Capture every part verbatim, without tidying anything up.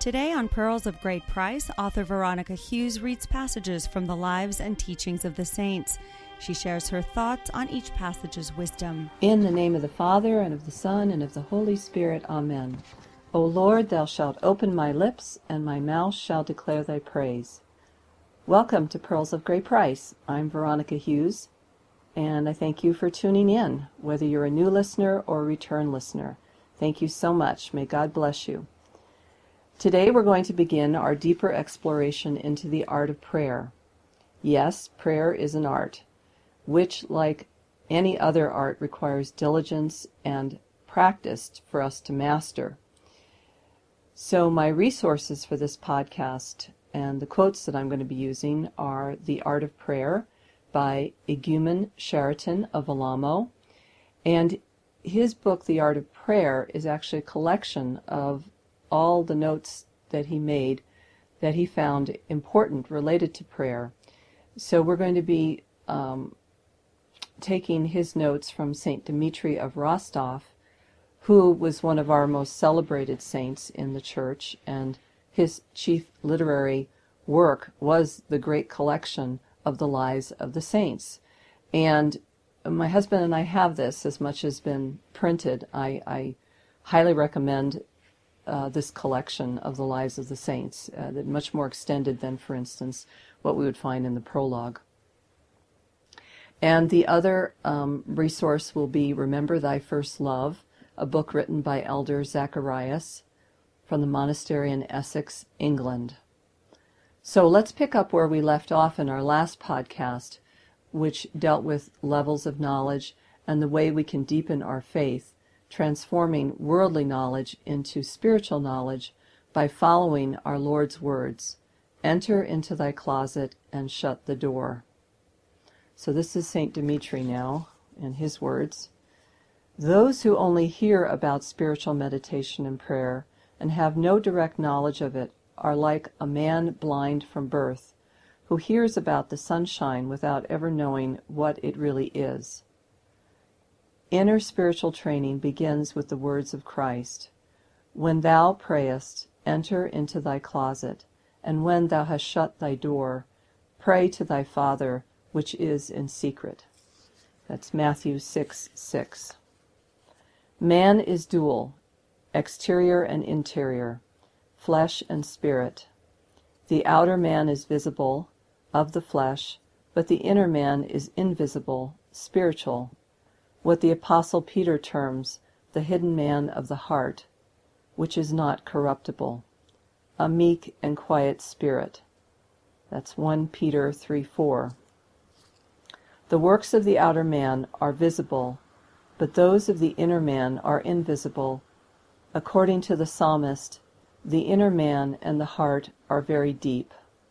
Today on Pearls of Great Price, author Veronica Hughes reads passages from the lives and teachings of the saints. She shares her thoughts on each passage's wisdom. In the name of the Father, and of the Son, and of the Holy Spirit. Amen. O Lord, thou shalt open my lips, and my mouth shall declare thy praise. Welcome to Pearls of Great Price. I'm Veronica Hughes, and I thank you for tuning in, whether you're a new listener or a return listener. Thank you so much. May God bless you. Today we're going to begin our deeper exploration into the art of prayer. Yes, prayer is an art, which, like any other art, requires diligence and practice for us to master. So my resources for this podcast and the quotes that I'm going to be using are The Art of Prayer by Igumen Sheraton of Alamo. And his book, The Art of Prayer, is actually a collection of all the notes that he made that he found important related to prayer. So we're going to be um, taking his notes from Saint Dmitri of Rostov, who was one of our most celebrated saints in the church, and his chief literary work was the great collection of the lives of the saints. And my husband and I have this, as much as been printed. I, I highly recommend uh, this collection of the lives of the saints, uh, that much more extended than, for instance, what we would find in the prologue. And the other um, resource will be Remember Thy First Love, a book written by Elder Zacharias from the monastery in Essex, England. So let's pick up where we left off in our last podcast, which dealt with levels of knowledge and the way we can deepen our faith, transforming worldly knowledge into spiritual knowledge by following our Lord's words, "Enter into thy closet and shut the door." So this is Saint Dmitri now, in his words. Those who only hear about spiritual meditation and prayer and have no direct knowledge of it are like a man blind from birth, who hears about the sunshine without ever knowing what it really is. Inner spiritual training begins with the words of Christ. When thou prayest, enter into thy closet, and when thou hast shut thy door, pray to thy Father which is in secret. That's Matthew six six. Man is dual, exterior and interior, flesh and spirit. The outer man is visible, of the flesh, but the inner man is invisible, spiritual, what the Apostle Peter terms the hidden man of the heart, which is not corruptible, a meek and quiet spirit. That's First Peter three four. The works of the outer man are visible, but those of the inner man are invisible. According to the psalmist, the inner man and the heart are very deep.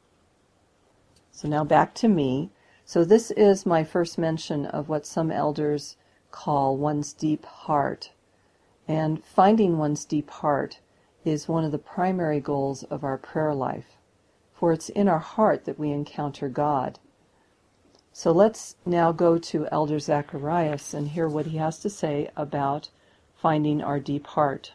So now back to me. So this is my first mention of what some elders call one's deep heart. And finding one's deep heart is one of the primary goals of our prayer life, for it's in our heart that we encounter God. So let's now go to Elder Zacharias and hear what he has to say about finding our deep heart.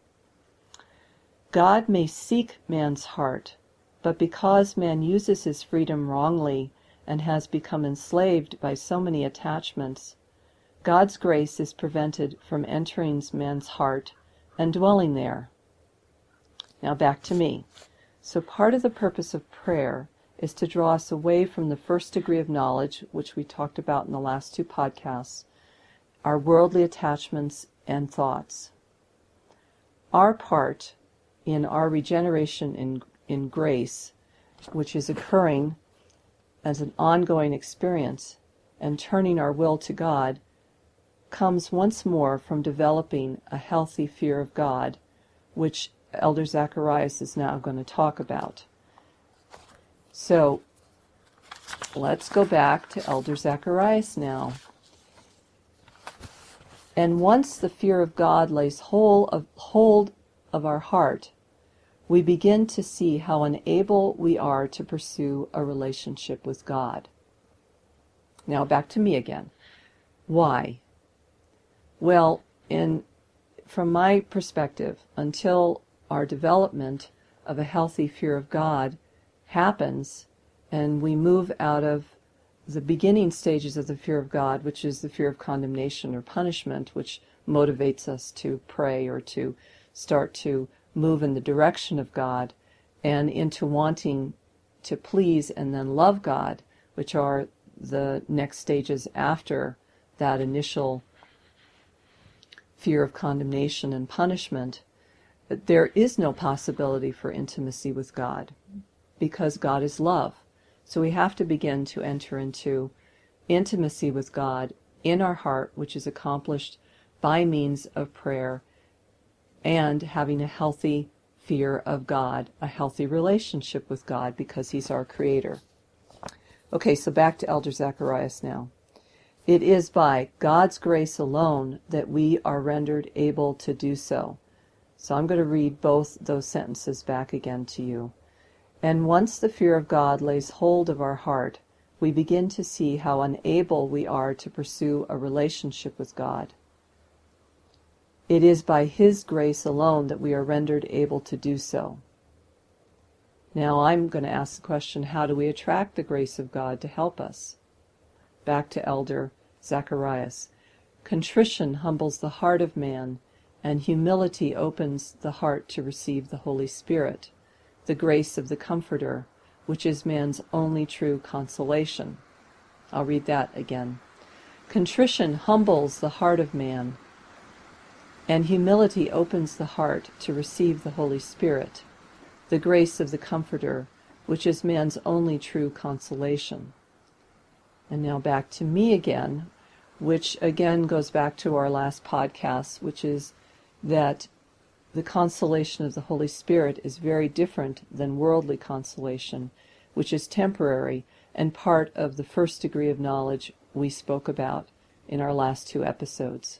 God may seek man's heart, but because man uses his freedom wrongly and has become enslaved by so many attachments, God's grace is prevented from entering man's heart and dwelling there. Now back to me. So part of the purpose of prayer is to draw us away from the first degree of knowledge, which we talked about in the last two podcasts, our worldly attachments and thoughts. Our part in our regeneration in, in grace, which is occurring as an ongoing experience, and turning our will to God, comes once more from developing a healthy fear of God, which Elder Zacharias is now going to talk about. So let's go back to Elder Zacharias now. And once the fear of God lays hold of, hold of our heart, we begin to see how unable we are to pursue a relationship with God. Now back to me again. Why? Well, in from my perspective, until our development of a healthy fear of God happens, and we move out of the beginning stages of the fear of God, which is the fear of condemnation or punishment, which motivates us to pray or to start to move in the direction of God, and into wanting to please and then love God, which are the next stages after that initial fear of condemnation and punishment. There is no possibility for intimacy with God, because God is love. So we have to begin to enter into intimacy with God in our heart, which is accomplished by means of prayer and having a healthy fear of God, a healthy relationship with God, because He's our Creator. Okay, so back to Elder Zacharias now. It is by God's grace alone that we are rendered able to do so. So I'm going to read both those sentences back again to you. And once the fear of God lays hold of our heart, we begin to see how unable we are to pursue a relationship with God. It is by His grace alone that we are rendered able to do so. Now I'm going to ask the question, how do we attract the grace of God to help us? Back to Elder Zacharias. Contrition humbles the heart of man, and humility opens the heart to receive the Holy Spirit, the grace of the Comforter, which is man's only true consolation. I'll read that again. Contrition humbles the heart of man, and humility opens the heart to receive the Holy Spirit, the grace of the Comforter, which is man's only true consolation. And now back to me again, which again goes back to our last podcast, which is that the consolation of the Holy Spirit is very different than worldly consolation, which is temporary and part of the first degree of knowledge we spoke about in our last two episodes.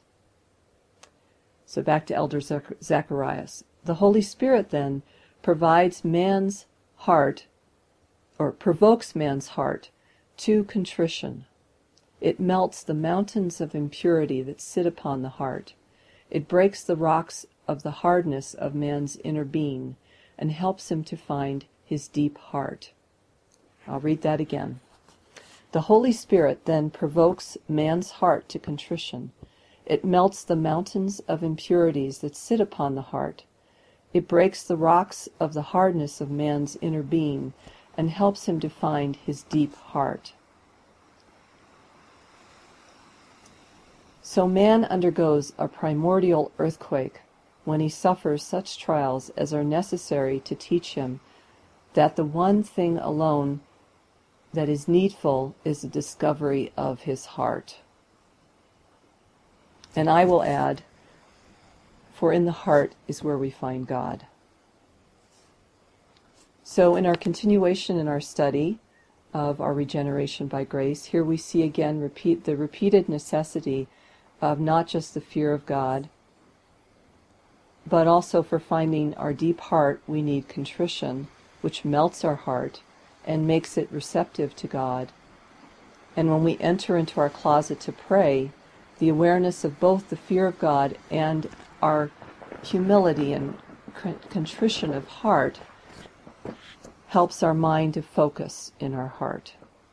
So back to Elder Zach- Zacharias. The Holy Spirit then provides man's heart, or provokes man's heart, to contrition. It melts the mountains of impurity that sit upon the heart. It breaks the rocks of the hardness of man's inner being and helps him to find his deep heart. I'll read that again. The Holy Spirit then provokes man's heart to contrition. It melts the mountains of impurities that sit upon the heart. It breaks the rocks of the hardness of man's inner being and helps him to find his deep heart. So man undergoes a primordial earthquake when he suffers such trials as are necessary to teach him that the one thing alone that is needful is the discovery of his heart. And I will add, for in the heart is where we find God. So in our continuation in our study of our regeneration by grace, here we see again repeat the repeated necessity of not just the fear of God, but also for finding our deep heart, we need contrition, which melts our heart and makes it receptive to God. And when we enter into our closet to pray, the awareness of both the fear of God and our humility and contrition of heart helps our mind to focus in our heart.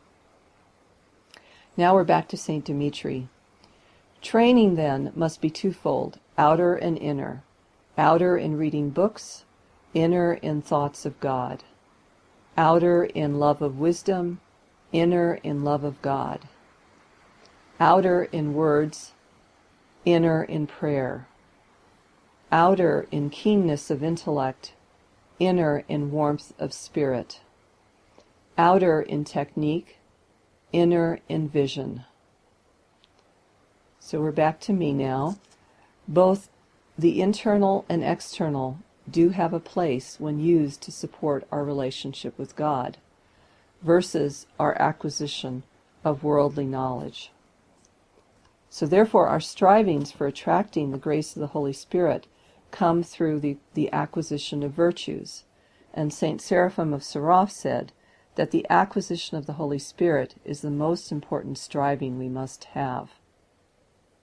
Now we're back to Saint Dimitri. Training, then, must be twofold, outer and inner. Outer in reading books, inner in thoughts of God. Outer in love of wisdom, inner in love of God. Outer in words, inner in prayer. Outer in keenness of intellect, inner in warmth of spirit. Outer in technique, inner in vision. So we're back to me now. Both the internal and external do have a place when used to support our relationship with God, versus our acquisition of worldly knowledge. So therefore our strivings for attracting the grace of the Holy Spirit come through the, the acquisition of virtues. And Saint Seraphim of Sarov said that the acquisition of the Holy Spirit is the most important striving we must have.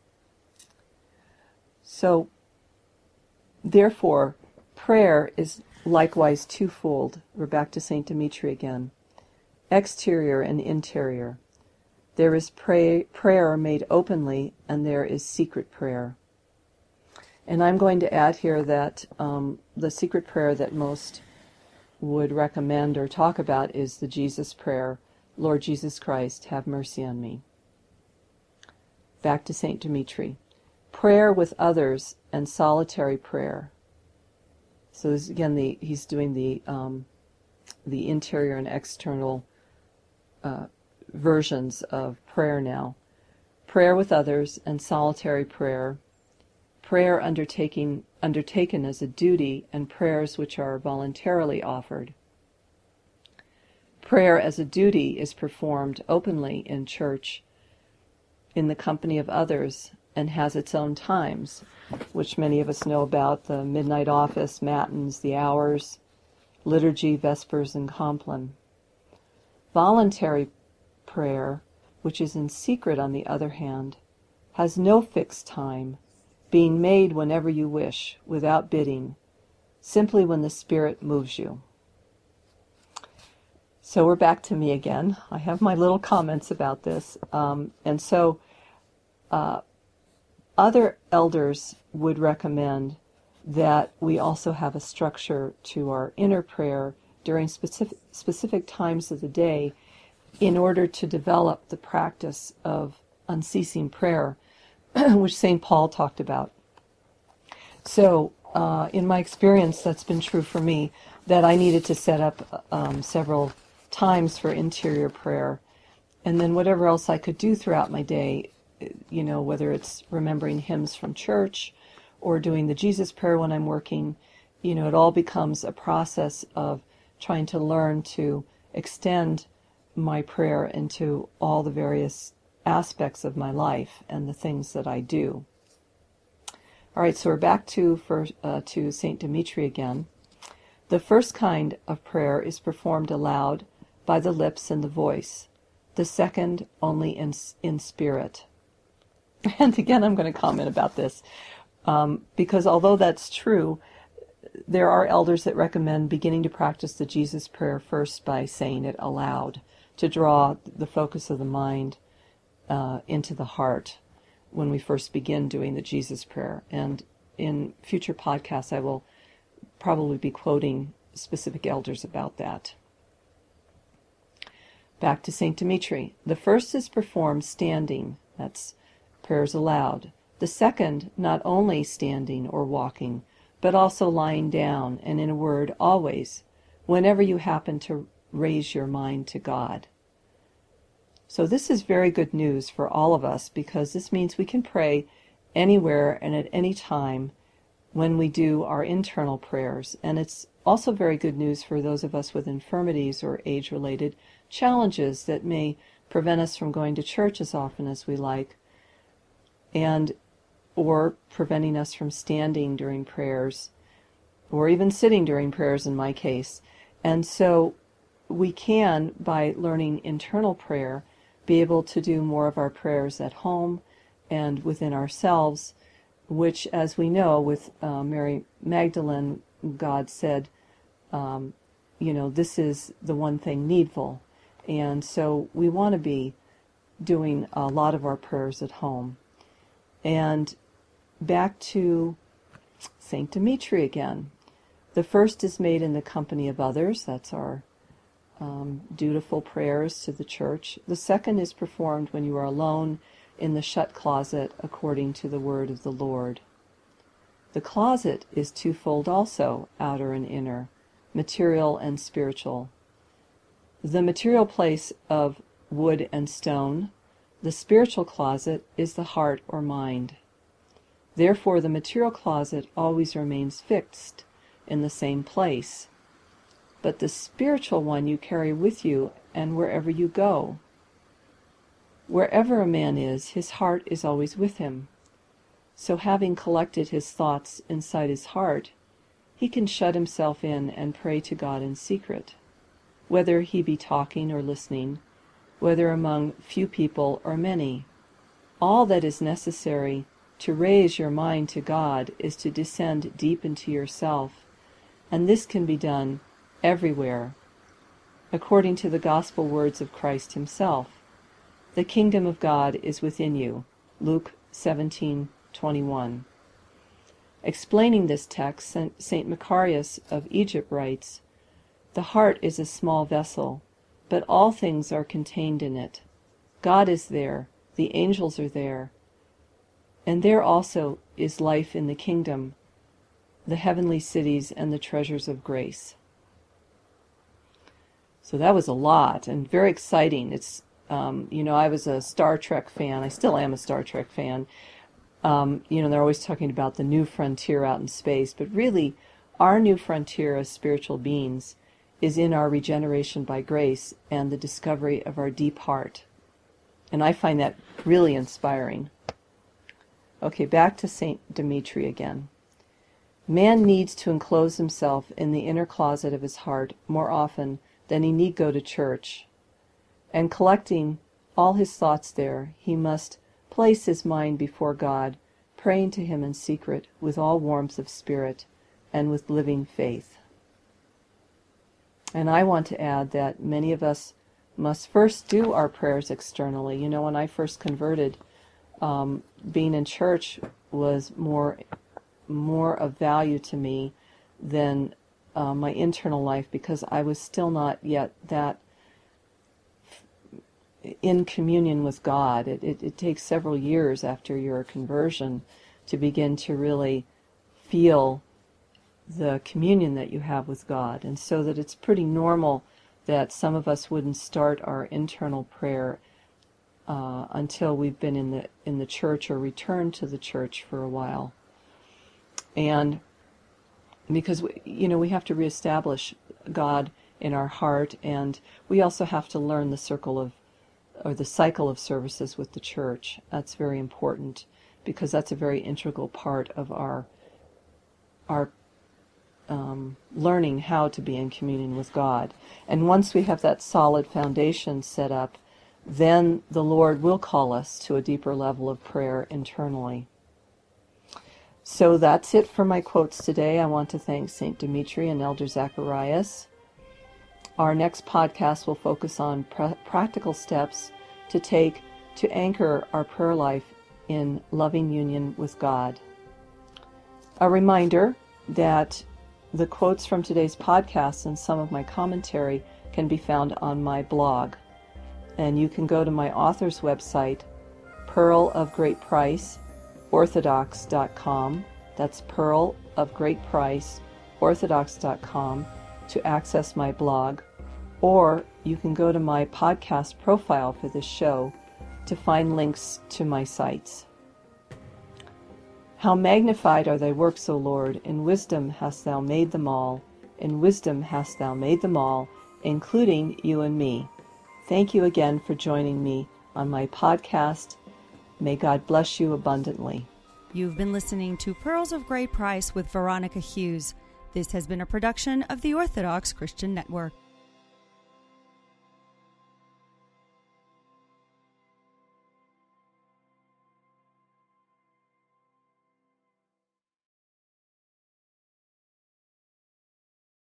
So, therefore, prayer is likewise twofold. We're back to Saint Dimitri again. Exterior and interior. There is pray, prayer made openly, and there is secret prayer. And I'm going to add here that um, the secret prayer that most would recommend or talk about is the Jesus prayer, Lord Jesus Christ, have mercy on me. Back to Saint Dimitri. Prayer with others and solitary prayer. So this, again, the, he's doing the um, the interior and external uh, versions of prayer now. Prayer with others and solitary prayer. Prayer undertaking, undertaken as a duty, and prayers which are voluntarily offered. Prayer as a duty is performed openly in church in the company of others and has its own times, which many of us know about, the midnight office, matins, the hours, liturgy, vespers, and compline. Voluntary prayer, which is in secret on the other hand, has no fixed time, being made whenever you wish, without bidding, simply when the Spirit moves you. So we're back to me again. I have my little comments about this. Um, and so uh, other elders would recommend that we also have a structure to our inner prayer during specific, specific times of the day in order to develop the practice of unceasing prayer, which Saint Paul talked about. So, uh, in my experience, that's been true for me, that I needed to set up um, several times for interior prayer, and then whatever else I could do throughout my day, you know, whether it's remembering hymns from church or doing the Jesus prayer when I'm working, you know, it all becomes a process of trying to learn to extend my prayer into all the various aspects of my life and the things that I do. All right, so we're back to for, uh, to Saint Dimitri again. The first kind of prayer is performed aloud by the lips and the voice. The second only in in spirit. And again, I'm going to comment about this um, because although that's true, there are elders that recommend beginning to practice the Jesus prayer first by saying it aloud to draw the focus of the mind uh, into the heart when we first begin doing the Jesus prayer. And in future podcasts, I will probably be quoting specific elders about that. Back to Saint Dimitri. The first is performed standing. That's prayers aloud. The second, not only standing or walking, but also lying down, and in a word, always, whenever you happen to raise your mind to God. So this is very good news for all of us, because this means we can pray anywhere and at any time when we do our internal prayers. And it's also very good news for those of us with infirmities or age-related challenges that may prevent us from going to church as often as we like, and or preventing us from standing during prayers, or even sitting during prayers in my case. And so we can, by learning internal prayer, be able to do more of our prayers at home and within ourselves, which, as we know, with uh, Mary Magdalene, God said, um, you know, this is the one thing needful. And so we want to be doing a lot of our prayers at home. And back to Saint Dimitri again. The first is made in the company of others. That's our um, dutiful prayers to the church. The second is performed when you are alone in the shut closet according to the word of the Lord. The closet is twofold also, outer and inner, material and spiritual. The material place of wood and stone, the spiritual closet, is the heart or mind. Therefore, the material closet always remains fixed in the same place, but the spiritual one you carry with you and wherever you go. Wherever a man is, his heart is always with him. So having collected his thoughts inside his heart, he can shut himself in and pray to God in secret, whether he be talking or listening, whether among few people or many. All that is necessary to raise your mind to God is to descend deep into yourself And this can be done everywhere, according to the gospel words of Christ himself. The kingdom of God is within you. Luke seventeen twenty-one. Explaining this text, Saint Macarius of Egypt writes, "The heart is a small vessel, but all things are contained in it. God is there, the angels are there, and there also is life in the kingdom, the heavenly cities and the treasures of grace." So that was a lot and very exciting. It's, um, you know, I was a Star Trek fan. I still am a Star Trek fan. Um, you know, they're always talking about the new frontier out in space, but really our new frontier as spiritual beings is in our regeneration by grace and the discovery of our deep heart. And I find that really inspiring. Okay, back to Saint Dimitri again. Man needs to enclose himself in the inner closet of his heart more often than he need go to church. And collecting all his thoughts there, he must place his mind before God, praying to him in secret with all warmth of spirit and with living faith. And I want to add that many of us must first do our prayers externally. You know, when I first converted, um, being in church was more more of value to me than uh, my internal life, because I was still not yet that in communion with God. It, it, it takes several years after your conversion to begin to really feel the communion that you have with God. And so that it's pretty normal that some of us wouldn't start our internal prayer uh, until we've been in the in the church or returned to the church for a while. And because, we, you know, we have to reestablish God in our heart, and we also have to learn the circle of, or the cycle of services with the church. That's very important, because that's a very integral part of our our um, learning how to be in communion with God. And once we have that solid foundation set up, then the Lord will call us to a deeper level of prayer internally. So that's it for my quotes today. I want to thank Saint Dimitri and Elder Zacharias. Our next podcast will focus on pr- practical steps to take to anchor our prayer life in loving union with God. A reminder that the quotes from today's podcast and some of my commentary can be found on my blog. And you can go to my author's website, Pearl of Great Price, orthodox dot com. That's Pearl of Great Price, orthodox dot com, to access my blog. Or you can go to my podcast profile for this show to find links to my sites. How magnified are thy works, O Lord! In wisdom hast thou made them all. In wisdom hast thou made them all, including you and me. Thank you again for joining me on my podcast. May God bless you abundantly. You've been listening to Pearls of Great Price with Veronica Hughes. This has been a production of the Orthodox Christian Network.